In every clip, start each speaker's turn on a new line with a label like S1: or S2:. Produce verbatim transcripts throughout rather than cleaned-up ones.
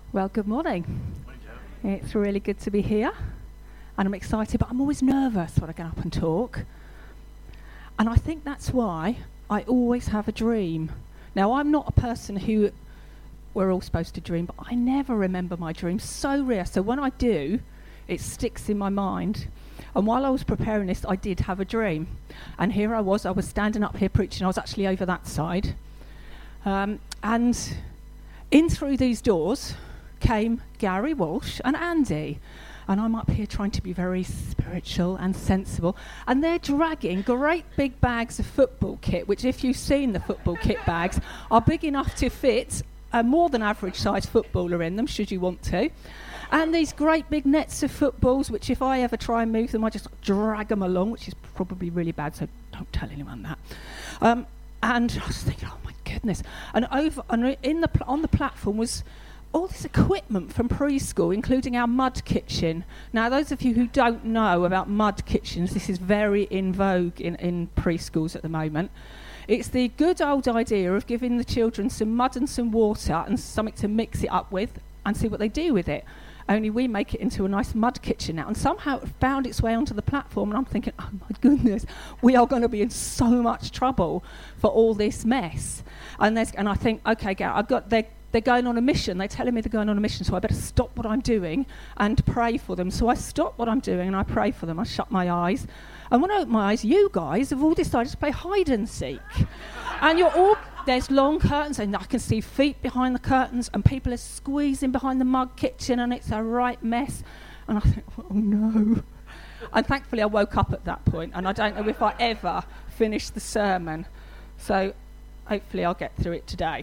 S1: Well, good morning. It's really good to be here, and I'm excited, but I'm always nervous when I get up and talk. And I think that's why I always have a dream. Now, I'm not a person who, we're all supposed to dream, but I never remember my dreams. So rare. So when I do, it sticks in my mind. And while I was preparing this, I did have a dream. And here I was, I was standing up here preaching. I was actually over that side. Um, and in through these doors came Gary Walsh and Andy. And I'm up here trying to be very spiritual and sensible. And they're dragging great big bags of football kit, which if you've seen the football kit bags, are big enough to fit a more than average sized footballer in them, should you want to. And these great big nets of footballs, which if I ever try and move them, I just drag them along, which is probably really bad, so don't tell anyone that. Um, and I was thinking, oh my goodness. And over and in the pl- on the platform was all this equipment from preschool, including our mud kitchen. Now, those of you who don't know about mud kitchens, this is very in vogue in, in preschools at the moment. It's the good old idea of giving the children some mud and some water and something to mix it up with and see what they do with it. Only we make it into a nice mud kitchen now. And somehow it found its way onto the platform, and I'm thinking, oh my goodness, we are going to be in so much trouble for all this mess. And there's, and I think, okay, Gareth, I've got they're, they're going on a mission. They're telling me they're going on a mission, so I better stop what I'm doing and pray for them. So I stop what I'm doing and I pray for them. I shut my eyes. And when I open my eyes, you guys have all decided to play hide and seek. And you're all, there's long curtains, and I can see feet behind the curtains, and people are squeezing behind the mud kitchen, and it's a right mess. And I think, oh no. And thankfully I woke up at that point, and I don't know if I ever finished the sermon. So hopefully I'll get through it today.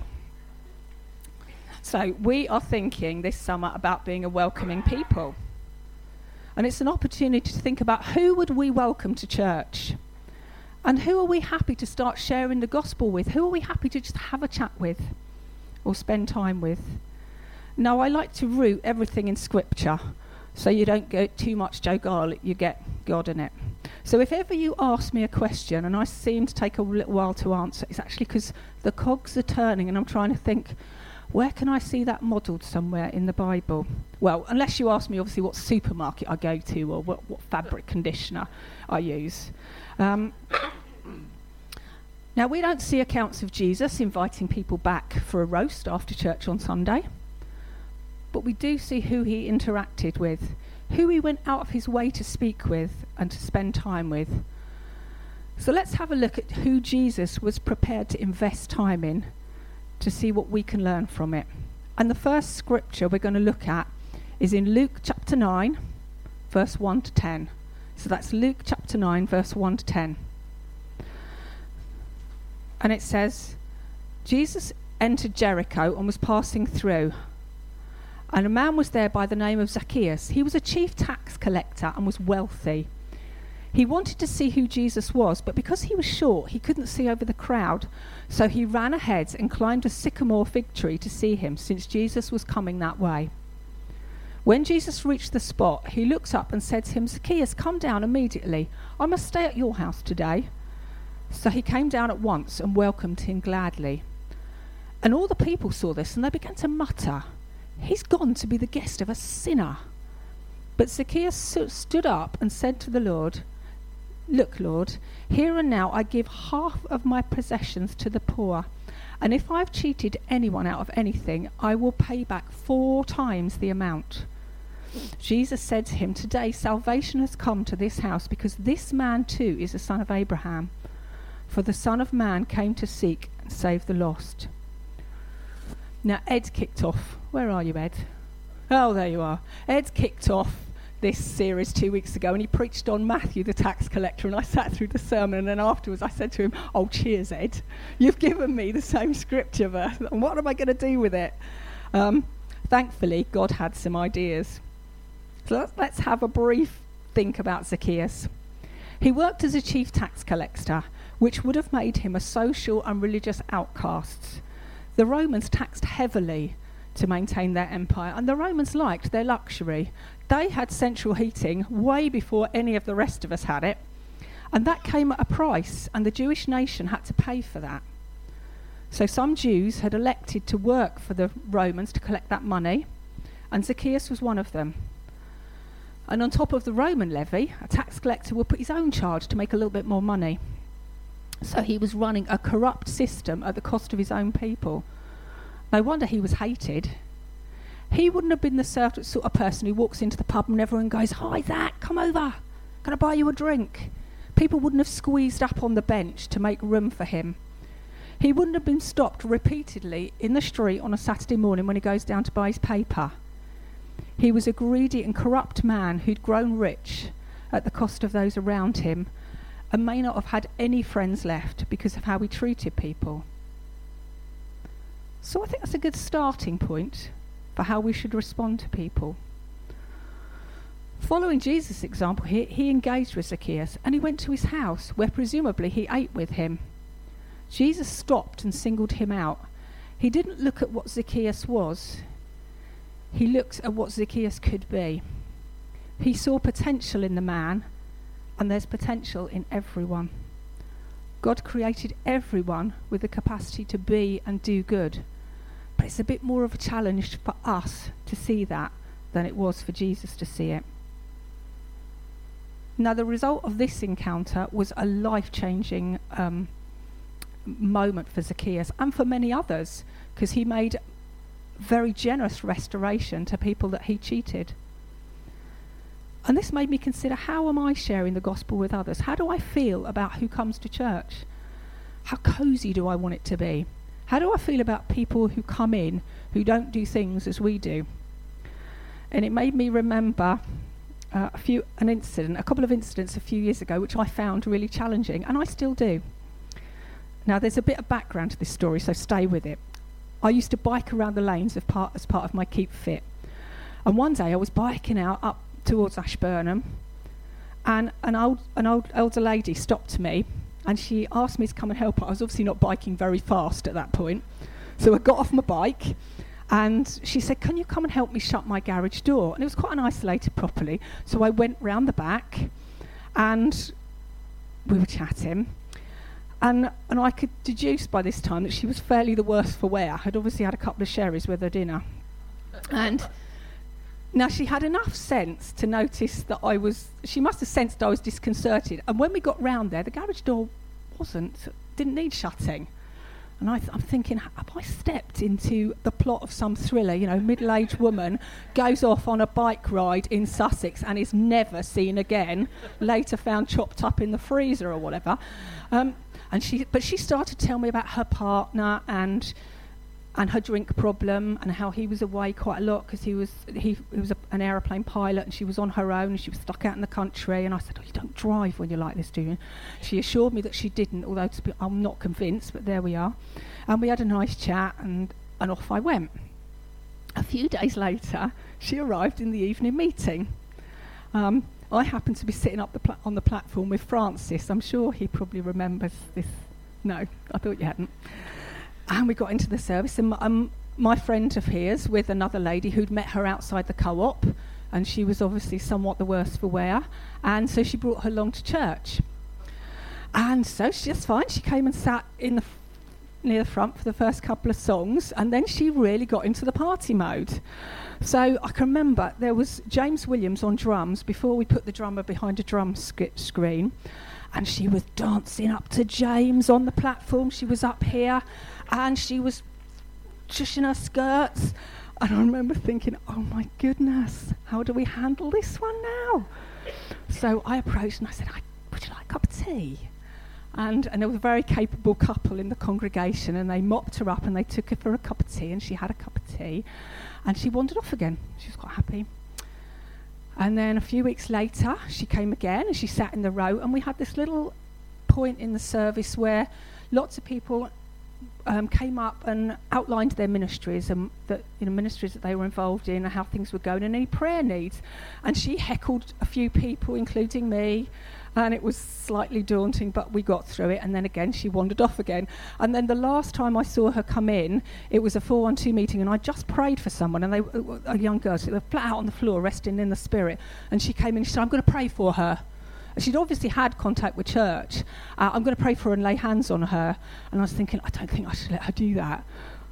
S1: So we are thinking this summer about being a welcoming people. And it's an opportunity to think about who would we welcome to church? And who are we happy to start sharing the gospel with? Who are we happy to just have a chat with or spend time with? Now, I like to root everything in Scripture, so you don't go too much Joe Garlic, you get God in it. So if ever you ask me a question and I seem to take a little while to answer, it's actually because the cogs are turning and I'm trying to think, where can I see that modelled somewhere in the Bible? Well, unless you ask me, obviously, what supermarket I go to or what, what fabric conditioner I use. Um, now, we don't see accounts of Jesus inviting people back for a roast after church on Sunday, but we do see who he interacted with, who he went out of his way to speak with and to spend time with. So let's have a look at who Jesus was prepared to invest time in, to see what we can learn from it. And the first scripture we're going to look at is in Luke chapter nine, verse one to ten. So that's Luke chapter nine, verse one to ten. And it says, Jesus entered Jericho and was passing through. And a man was there by the name of Zacchaeus. He was a chief tax collector and was wealthy. He wanted to see who Jesus was, but because he was short, he couldn't see over the crowd. So he ran ahead and climbed a sycamore fig tree to see him, since Jesus was coming that way. When Jesus reached the spot, he looked up and said to him, Zacchaeus, come down immediately. I must stay at your house today. So he came down at once and welcomed him gladly. And all the people saw this, and they began to mutter, he's gone to be the guest of a sinner. But Zacchaeus stood up and said to the Lord, look, Lord, here and now I give half of my possessions to the poor, and if I've cheated anyone out of anything, I will pay back four times the amount. Jesus said to him, today salvation has come to this house, because this man too is a son of Abraham. For the Son of Man came to seek and save the lost. Now Ed kicked off. Where are you, Ed? Oh, there you are. Ed kicked off this series two weeks ago, and he preached on Matthew the tax collector, and I sat through the sermon, and then afterwards I said to him, oh, cheers, Ed. You've given me the same scripture verse, and what am I going to do with it? Um, thankfully, God had some ideas. So let's, let's have a brief think about Zacchaeus. He worked as a chief tax collector, which would have made him a social and religious outcast. The Romans taxed heavily to maintain their empire, and the Romans liked their luxury. They had central heating way before any of the rest of us had it, and that came at a price, and the Jewish nation had to pay for that. So some Jews had elected to work for the Romans to collect that money, and Zacchaeus was one of them. And on top of the Roman levy, a tax collector would put his own charge to make a little bit more money. So he was running a corrupt system at the cost of his own people. No wonder he was hated. He wouldn't have been the sort of person who walks into the pub and everyone goes, "Hi, Zach, come over. Can I buy you a drink?" People wouldn't have squeezed up on the bench to make room for him. He wouldn't have been stopped repeatedly in the street on a Saturday morning when he goes down to buy his paper. He was a greedy and corrupt man who'd grown rich at the cost of those around him and may not have had any friends left because of how he treated people. So I think that's a good starting point for how we should respond to people. Following Jesus' example, he, he engaged with Zacchaeus and he went to his house where presumably he ate with him. Jesus stopped and singled him out. He didn't look at what Zacchaeus was. He looked at what Zacchaeus could be. He saw potential in the man, and there's potential in everyone. God created everyone with the capacity to be and do good. But it's a bit more of a challenge for us to see that than it was for Jesus to see it. Now, the result of this encounter was a life-changing um, moment for Zacchaeus and for many others, because he made very generous restoration to people that he cheated. And this made me consider, how am I sharing the gospel with others? How do I feel about who comes to church? How cozy do I want it to be? How do I feel about people who come in who don't do things as we do? And it made me remember uh, a few an incident, a couple of incidents a few years ago, which I found really challenging, and I still do. Now, there's a bit of background to this story, so stay with it. I used to bike around the lanes of part, as part of my Keep Fit. And one day I was biking out up towards Ashburnham, and an old an old elder lady stopped me, and she asked me to come and help her. I was obviously not biking very fast at that point. So I got off my bike, and she said, "Can you come and help me shut my garage door?" And it was quite an isolated property. So I went round the back, and we were chatting. And and I could deduce by this time that she was fairly the worse for wear. I'd obviously had a couple of sherries with her dinner. And now she had enough sense to notice that I was, she must have sensed I was disconcerted. And when we got round there, the garage door wasn't, didn't need shutting. And I th- I'm thinking, have I stepped into the plot of some thriller? You know, middle-aged woman goes off on a bike ride in Sussex and is never seen again, later found chopped up in the freezer or whatever. Um, And she, but she started to tell me about her partner and and her drink problem and how he was away quite a lot because he was he, he was a, an aeroplane pilot, and she was on her own and she was stuck out in the country. And I said, "Oh, you don't drive when you're like this, do you?" She assured me that she didn't, although to be, I'm not convinced. But there we are. And we had a nice chat, and and off I went. A few days later, she arrived in the evening meeting. Um, I happened to be sitting up the pla- on the platform with Francis. I'm sure he probably remembers this. No, I thought you hadn't. And we got into the service, and um, my friend of his with another lady who'd met her outside the co-op, and she was obviously somewhat the worse for wear, and so she brought her along to church. And so she just fine. She came and sat in the f- near the front for the first couple of songs, and then she really got into the party mode. So I can remember there was James Williams on drums before we put the drummer behind a drum sc- screen, and she was dancing up to James on the platform. She was up here, and she was shushing her skirts. And I remember thinking, oh my goodness, how do we handle this one now? So I approached and I said, would you like a cup of tea? And, and there was a very capable couple in the congregation, and they mopped her up and they took her for a cup of tea, and she had a cup of tea. And she wandered off again. She was quite happy. And then a few weeks later, she came again and she sat in the row, and we had this little point in the service where lots of people um, came up and outlined their ministries and the you know, ministries that they were involved in and how things were going and any prayer needs. And she heckled a few people, including me, and it was slightly daunting, but we got through it. And then again, she wandered off again. And then the last time I saw her come in, it was a four one two meeting, and I just prayed for someone, and they, a young girl, so they were flat out on the floor, resting in the spirit. And she came in and she said, I'm going to pray for her. And she'd obviously had contact with church. Uh, I'm going to pray for her and lay hands on her. And I was thinking, I don't think I should let her do that.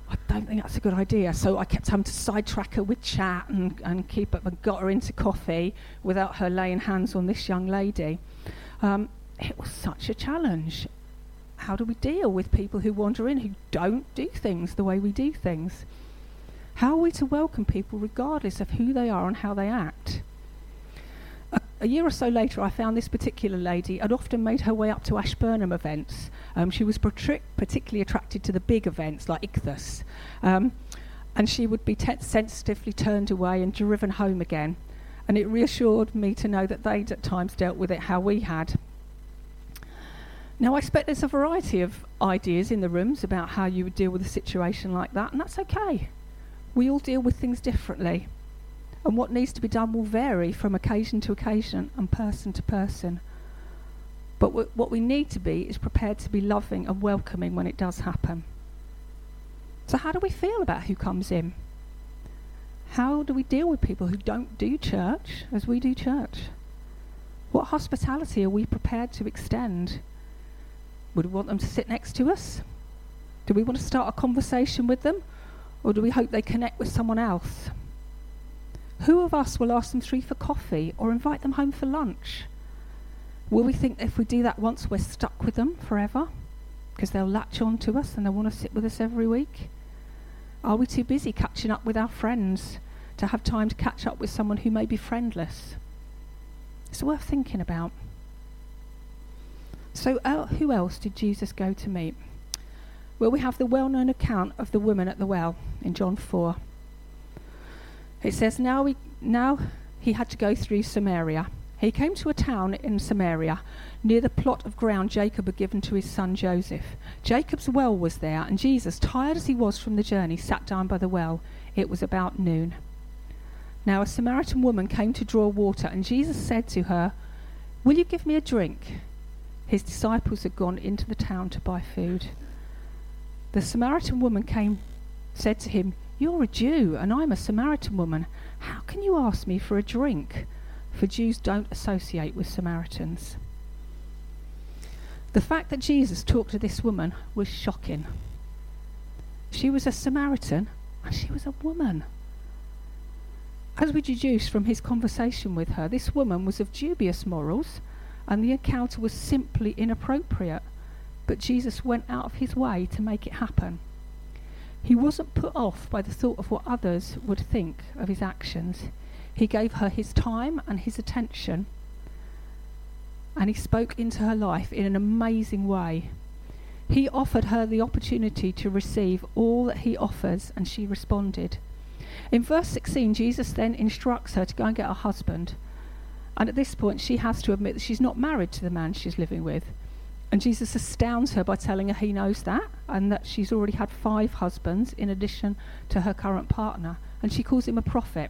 S1: I don't think that's a good idea. So I kept having to sidetrack her with chat and, and keep up and got her into coffee without her laying hands on this young lady. Um, it was such a challenge. How do we deal with people who wander in, who don't do things the way we do things? How are we to welcome people regardless of who they are and how they act? A, a year or so later, I found this particular lady had often made her way up to Ashburnham events. Um, she was patri- particularly attracted to the big events like Ichthus. Um, and she would be te- sensitively turned away and driven home again. And it reassured me to know that they'd at times dealt with it how we had. Now, I expect there's a variety of ideas in the rooms about how you would deal with a situation like that, and that's okay. We all deal with things differently. And what needs to be done will vary from occasion to occasion and person to person. But w- what we need to be is prepared to be loving and welcoming when it does happen. So how do we feel about who comes in? How do we deal with people who don't do church as we do church? What hospitality are we prepared to extend? Would we want them to sit next to us? Do we want to start a conversation with them? Or do we hope they connect with someone else? Who of us will ask them through for coffee or invite them home for lunch? Will we think that if we do that once, we're stuck with them forever? Because they'll latch on to us and they'll want to sit with us every week? Are we too busy catching up with our friends to have time to catch up with someone who may be friendless? It's worth thinking about. So uh, who else did Jesus go to meet? Well, we have the well-known account of the woman at the well in John four. It says, now, we, now he had to go through Samaria. He came to a town in Samaria, near the plot of ground Jacob had given to his son Joseph. Jacob's well was there, and Jesus, tired as he was from the journey, sat down by the well. It was about noon. Now a Samaritan woman came to draw water, and Jesus said to her, "Will you give me a drink?" His disciples had gone into the town to buy food. The Samaritan woman came, said to him, "You're a Jew, and I'm a Samaritan woman. How can you ask me for a drink?" For Jews don't associate with Samaritans. The fact that Jesus talked to this woman was shocking. She was a Samaritan, and she was a woman. As we deduce from his conversation with her, this woman was of dubious morals, and the encounter was simply inappropriate. But Jesus went out of his way to make it happen. He wasn't put off by the thought of what others would think of his actions. He gave her his time and his attention, and he spoke into her life in an amazing way. He offered her the opportunity to receive all that he offers, and she responded. In verse sixteen, Jesus then instructs her to go and get a husband. And at this point, she has to admit that she's not married to the man she's living with. And Jesus astounds her by telling her he knows that, and that she's already had five husbands in addition to her current partner. And she calls him a prophet.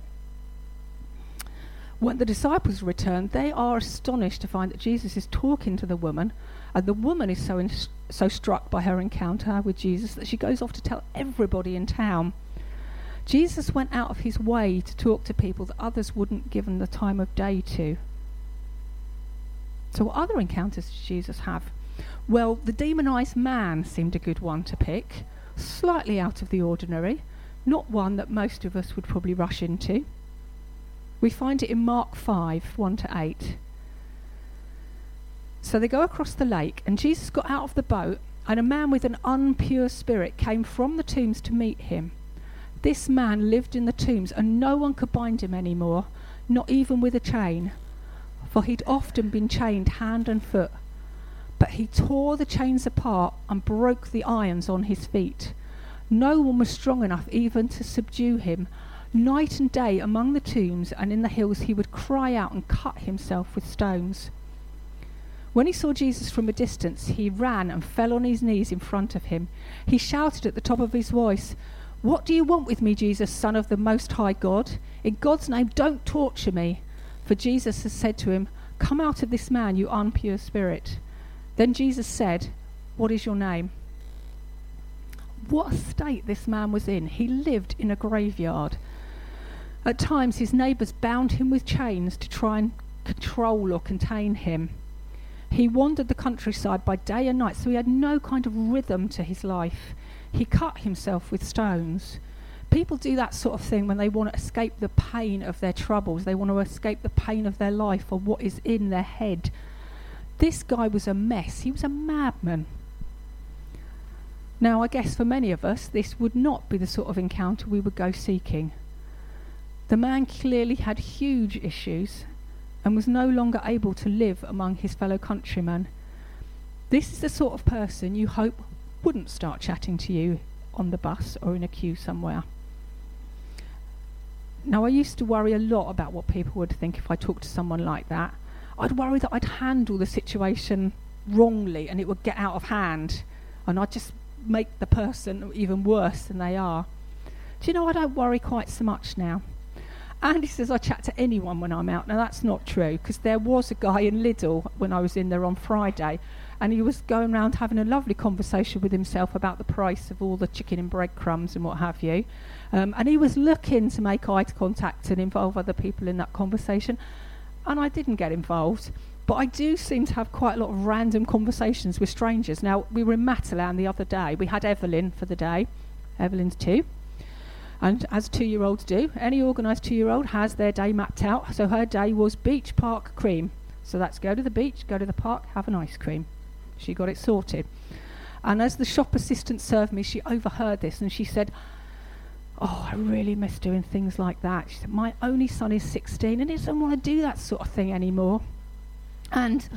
S1: When the disciples return, they are astonished to find that Jesus is talking to the woman, and the woman is so in, so struck by her encounter with Jesus that she goes off to tell everybody in town. Jesus went out of his way to talk to people that others wouldn't give him the time of day to. So what other encounters did Jesus have? Well, the demonized man seemed a good one to pick, slightly out of the ordinary, not one that most of us would probably rush into. We find it in Mark five, one to eight. So they go across the lake, and Jesus got out of the boat, and a man with an impure spirit came from the tombs to meet him. This man lived in the tombs, and no one could bind him anymore, not even with a chain, for he'd often been chained hand and foot. But he tore the chains apart and broke the irons on his feet. No one was strong enough even to subdue him. Night and day among the tombs and in the hills he would cry out and cut himself with stones. When he saw Jesus from a distance, he ran and fell on his knees in front of him. He shouted at the top of his voice, "What do you want with me, Jesus, Son of the Most High God? In God's name, don't torture me." For Jesus has said to him, "Come out of this man, you impure spirit." Then Jesus said, "What is your name?" What a state this man was in. He lived in a graveyard. At times his neighbours bound him with chains to try and control or contain him. He wandered the countryside by day and night, so he had no kind of rhythm to his life. he cut himself with stones. People do that sort of thing when they want to escape the pain of their troubles. They want to escape the pain of their life or what is in their head. This guy was a mess. He was a madman. Now, I guess for many of us, this would not be the sort of encounter we would go seeking. The man clearly had huge issues and was no longer able to live among his fellow countrymen. This is the sort of person you hope wouldn't start chatting to you on the bus or in a queue somewhere. Now, I used to worry a lot about what people would think if I talked to someone like that. I'd worry that I'd handle the situation wrongly and it would get out of hand, and I'd just make the person even worse than they are. Do you know, I don't worry quite so much now. Andy says I chat to anyone when I'm out. Now, that's not true, because there was a guy in Lidl when I was in there on Friday, and he was going around having a lovely conversation with himself about the price of all the chicken and breadcrumbs and what have you. Um, and he was looking to make eye contact and involve other people in that conversation. And I didn't get involved. But I do seem to have quite a lot of random conversations with strangers. Now, we were in Matalan the other day. We had Evelyn for the day. Evelyn's two. And as two-year-olds do, any organised two-year-old has their day mapped out. So her day was beach, park, cream. So that's go to the beach, go to the park, have an ice cream. She got it sorted. And as the shop assistant served me, she overheard this and she said, "Oh, I really miss doing things like that." She said, "My only son is sixteen and he doesn't want to do that sort of thing anymore." And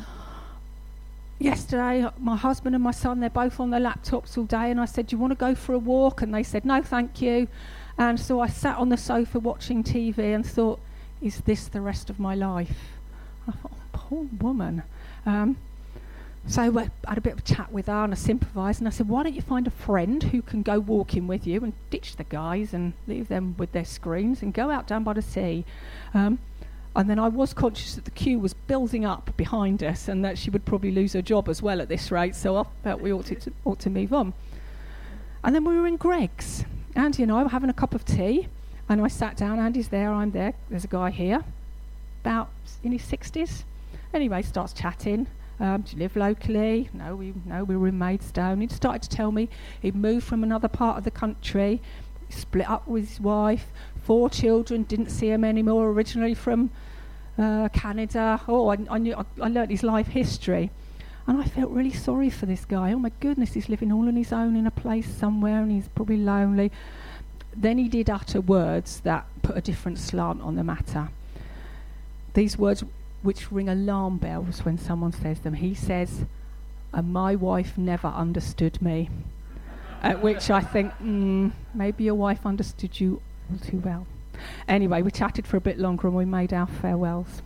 S1: yesterday, my husband and my son, they're both on their laptops all day, and I said, "Do you want to go for a walk?" And they said, "No, thank you." And so I sat on the sofa watching T V and thought, is this the rest of my life? I thought, oh, poor woman. Um, so I had a bit of a chat with her and I sympathised, and I said, why don't you find a friend who can go walking with you and ditch the guys and leave them with their screens and go out down by the sea. Um, and then I was conscious that the queue was building up behind us and that she would probably lose her job as well at this rate, so I felt we ought to, ought to move on. And then we were in Greg's. Andy and I were having a cup of tea, and I sat down. Andy's there, I'm there. There's a guy here, about in his sixties. Anyway, starts chatting. Um, do you live locally? No, we no, we were in Maidstone. He started to tell me he'd moved from another part of the country, split up with his wife, four children, didn't see him anymore, originally from uh, Canada. Oh, I, I knew I, I learnt his life history. And I felt really sorry for this guy. Oh my goodness, he's living all on his own in a place somewhere and he's probably lonely. Then he did utter words that put a different slant on the matter. These words which ring alarm bells when someone says them. He says, "And my wife never understood me." At which I think, mm, maybe your wife understood you all too well. Anyway, we chatted for a bit longer and we made our farewells.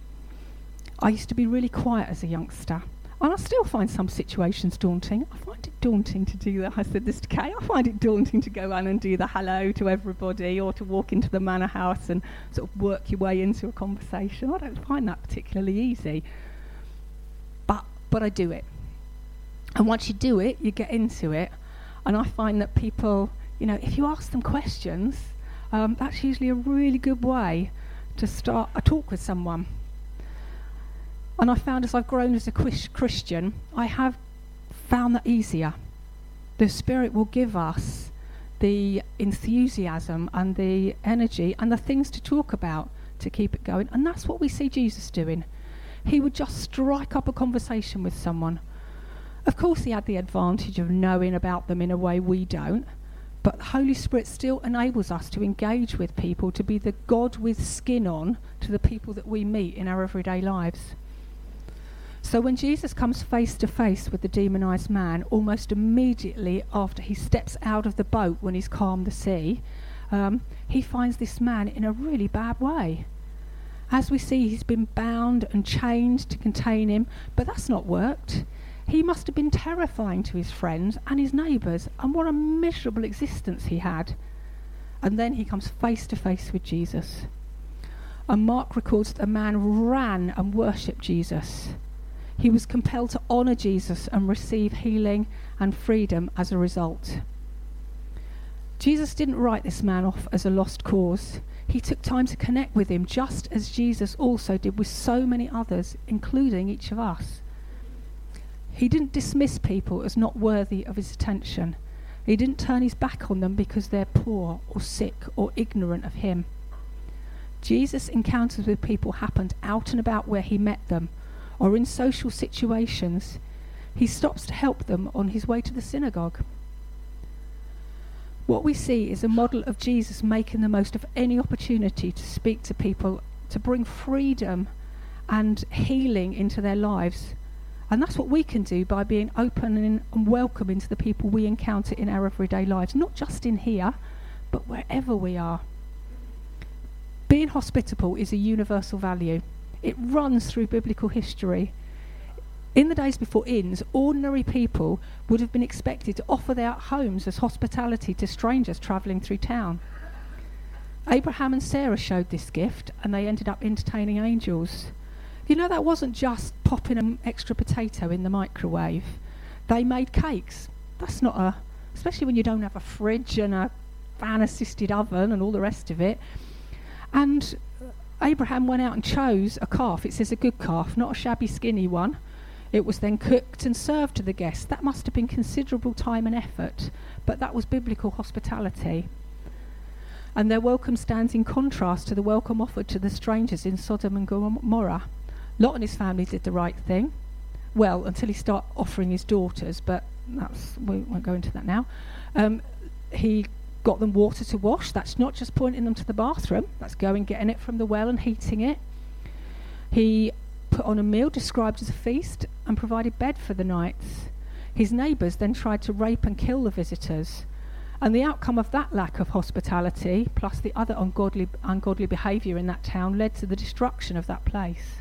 S1: I used to be really quiet as a youngster. And I still find some situations daunting. I find it daunting to do that. I said this to Kay. I find it daunting to go on and do the hello to everybody, or to walk into the manor house and sort of work your way into a conversation. I don't find that particularly easy. But but I do it. And once you do it, you get into it. And I find that people, you know, if you ask them questions, um, that's usually a really good way to start a talk with someone. And I found as I've grown as a Christian, I have found that easier. The Spirit will give us the enthusiasm and the energy and the things to talk about to keep it going. And that's what we see Jesus doing. He would just strike up a conversation with someone. Of course, he had the advantage of knowing about them in a way we don't. But the Holy Spirit still enables us to engage with people, to be the God with skin on to the people that we meet in our everyday lives. So when Jesus comes face to face with the demonized man, almost immediately after he steps out of the boat when he's calmed the sea, um, he finds this man in a really bad way. As we see, he's been bound and chained to contain him, but that's not worked. He must have been terrifying to his friends and his neighbours, and what a miserable existence he had. And then he comes face to face with Jesus. And Mark records that the man ran and worshipped Jesus. He was compelled to honour Jesus and receive healing and freedom as a result. Jesus didn't write this man off as a lost cause. He took time to connect with him, just as Jesus also did with so many others, including each of us. He didn't dismiss people as not worthy of his attention. He didn't turn his back on them because they're poor or sick or ignorant of him. Jesus' encounters with people happened out and about where he met them, or in social situations. He stops to help them on his way to the synagogue. What we see is a model of Jesus making the most of any opportunity to speak to people, to bring freedom and healing into their lives. And that's what we can do by being open and, and welcoming to the people we encounter in our everyday lives, not just in here, but wherever we are. Being hospitable is a universal value. It runs through biblical history. In the days before inns, ordinary people would have been expected to offer their homes as hospitality to strangers travelling through town. Abraham and Sarah showed this gift, and they ended up entertaining angels. You know, that wasn't just popping an extra potato in the microwave. They made cakes. That's not a, especially when you don't have a fridge and a fan-assisted oven and all the rest of it. And Abraham went out and chose a calf. It says a good calf, not a shabby, skinny one. It was then cooked and served to the guests. That must have been considerable time and effort, but that was biblical hospitality. And their welcome stands in contrast to the welcome offered to the strangers in Sodom and Gomorrah. Lot and his family did the right thing. Well, until he started offering his daughters, but that's, we won't go into that now. Um, he got them water to wash. That's not just pointing them to the bathroom. That's going, getting it from the well and heating it. He put on a meal described as a feast and provided bed for the nights. His neighbours then tried to rape and kill the visitors. And the outcome of that lack of hospitality, plus the other ungodly, ungodly behaviour in that town, led to the destruction of that place.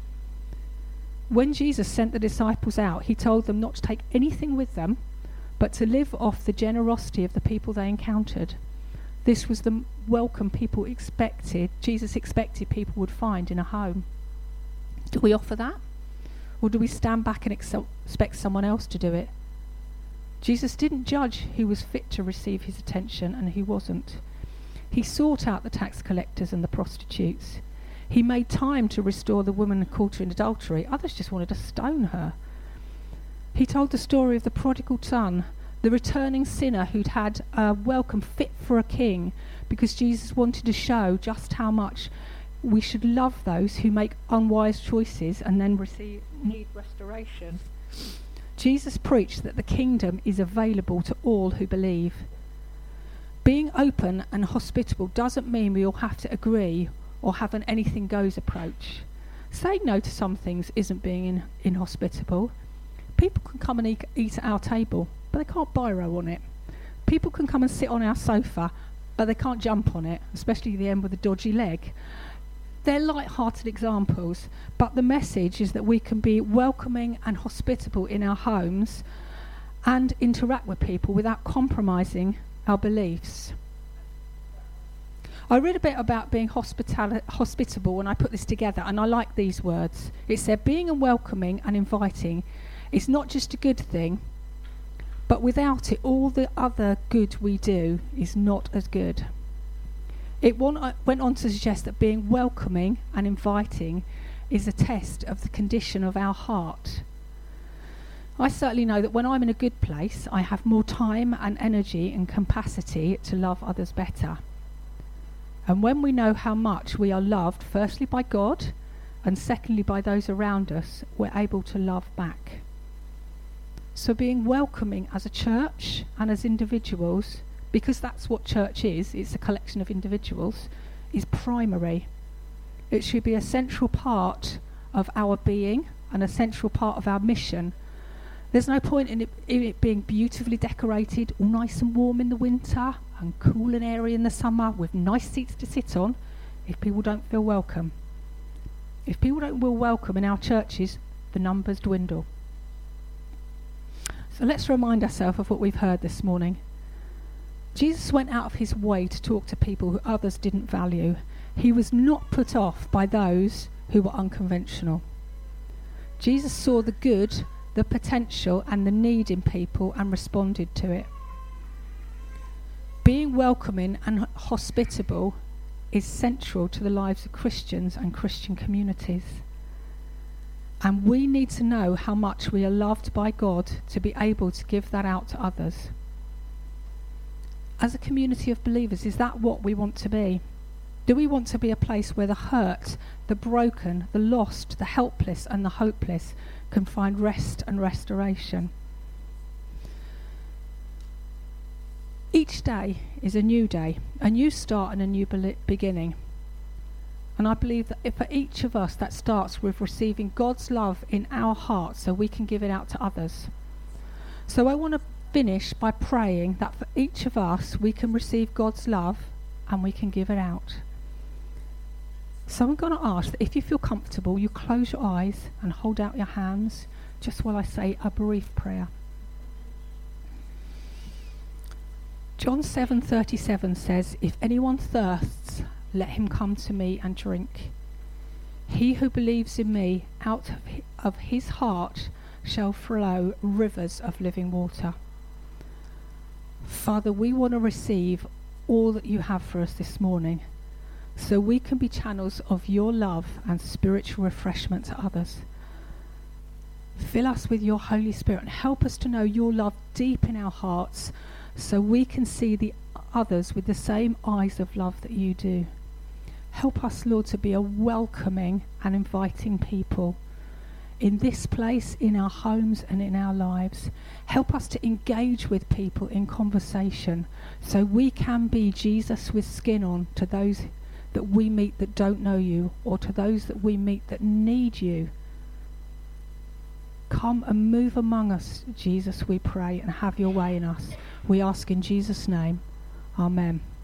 S1: When Jesus sent the disciples out, he told them not to take anything with them, but to live off the generosity of the people they encountered. This was the welcome people expected, Jesus expected people would find in a home. Do we offer that? Or do we stand back and ex- expect someone else to do it? Jesus didn't judge who was fit to receive his attention and who wasn't. He sought out the tax collectors and the prostitutes. He made time to restore the woman caught in adultery. Others just wanted to stone her. He told the story of the prodigal son, the returning sinner who'd had a welcome fit for a king, because Jesus wanted to show just how much we should love those who make unwise choices and then receive, need restoration. Jesus preached that the kingdom is available to all who believe. Being open and hospitable doesn't mean we all have to agree or have an anything goes approach. Saying no to some things isn't being in, inhospitable. People can come and eat, eat at our table, but they can't biro on it. People can come and sit on our sofa, but they can't jump on it, especially the end with a dodgy leg. They're light-hearted examples, but the message is that we can be welcoming and hospitable in our homes and interact with people without compromising our beliefs. I read a bit about being hospitali- hospitable when I put this together, and I like these words. It said, being and welcoming and inviting is not just a good thing, but without it, all the other good we do is not as good. It went on to suggest that being welcoming and inviting is a test of the condition of our heart. I certainly know that when I'm in a good place, I have more time and energy and capacity to love others better. And when we know how much we are loved, firstly by God, and secondly by those around us, we're able to love back. So being welcoming as a church and as individuals, because that's what church is, it's a collection of individuals, is primary. It should be a central part of our being and a central part of our mission. There's no point in it, in it being beautifully decorated, all nice and warm in the winter and cool and airy in the summer with nice seats to sit on, if people don't feel welcome. If people don't feel welcome in our churches, the numbers dwindle. So let's remind ourselves of what we've heard this morning. Jesus went out of his way to talk to people who others didn't value. He was not put off by those who were unconventional. Jesus saw the good, the potential and the need in people and responded to it. Being welcoming and hospitable is central to the lives of Christians and Christian communities. And we need to know how much we are loved by God to be able to give that out to others. as a community of believers, is that what we want to be? Do we want to be a place where the hurt, the broken, the lost, the helpless and the hopeless can find rest and restoration? Each day is a new day, a new start and a new be- beginning. And I believe that if for each of us that starts with receiving God's love in our hearts so we can give it out to others. So I want to finish by praying that for each of us we can receive God's love and we can give it out. So I'm going to ask that if you feel comfortable, you close your eyes and hold out your hands just while I say a brief prayer. John seven thirty-seven says, "If anyone thirsts, let him come to me and drink. He who believes in me, out of hi- of his heart shall flow rivers of living water." Father, we want to receive all that you have for us this morning, so we can be channels of your love and spiritual refreshment to others. Fill us with your Holy Spirit and help us to know your love deep in our hearts so we can see the others with the same eyes of love that you do. Help us, Lord, to be a welcoming and inviting people in this place, in our homes and in our lives. Help us to engage with people in conversation so we can be Jesus with skin on to those that we meet that don't know you, or to those that we meet that need you. Come and move among us, Jesus, we pray, and have your way in us. We ask in Jesus' name. Amen.